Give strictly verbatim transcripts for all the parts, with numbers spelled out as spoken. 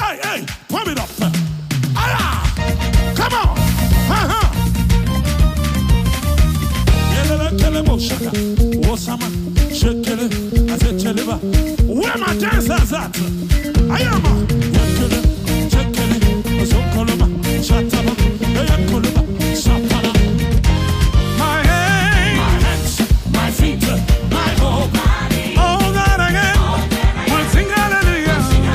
Hey, hey, pump it up. Ah, come on. Uh-huh. Where my dancers at? I am my hands, my hands, my feet, my whole body. All that I am, will sing hallelujah.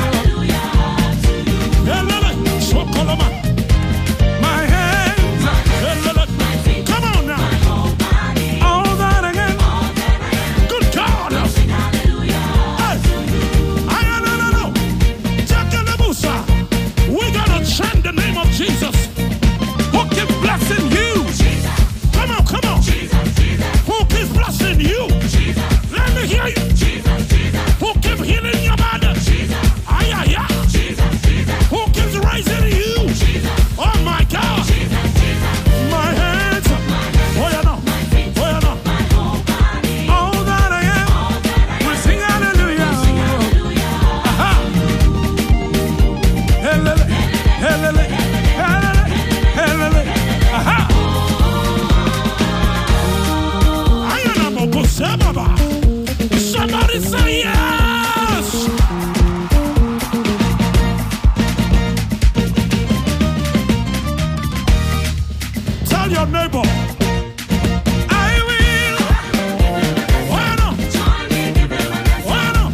My hands, my feet, come on now. All that I am, good God. We gotta chant the name of Jesus. Who keeps blessing you? Come on, come on. Who keeps blessing you? Let me hear you. Who keeps healing your body? Ay, ay, ay. Who keeps raising you? Oh my God. My hands. Oh, you know. Oh, you know. All that I am, we sing hallelujah. Aha. Helele, helele, helele, helele. Aha. I am a moko sababa. Somebody say yes. Tell your neighbor. I will. Why not? Why not?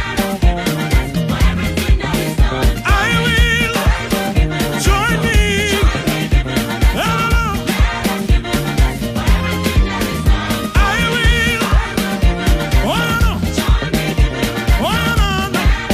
I will join me. Hello. I will. Why not? Why not?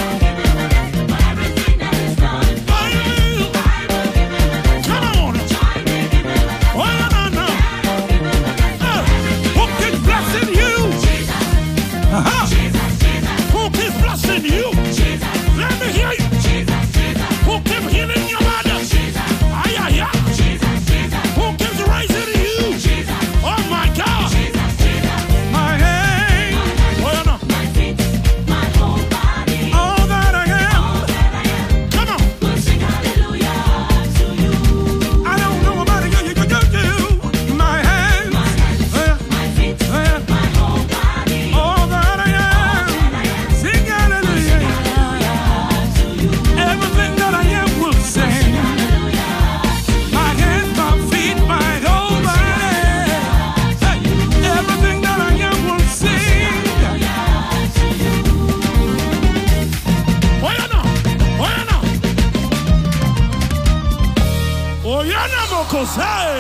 I will. Come on. Why not now? Uh, Who keeps blessing you? Uh-huh. Who keeps blessing you? Let me hear you. Who keeps healing your body? Ay, ay, ay. Who keeps raising you? Oh my God. My hands. Oh, you know. All that I am. Come on. I don't know about you. You, you, you, you. My hands. Oh, yeah. Oh, yeah. All that I am. Sing hallelujah. Everything that I am will sing. My hands, my feet, my whole body. Hey, everything that I am will sing. Oh, you know. Oh, you know. Oh, you know, Moko, say.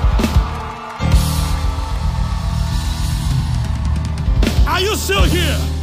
Are you still here?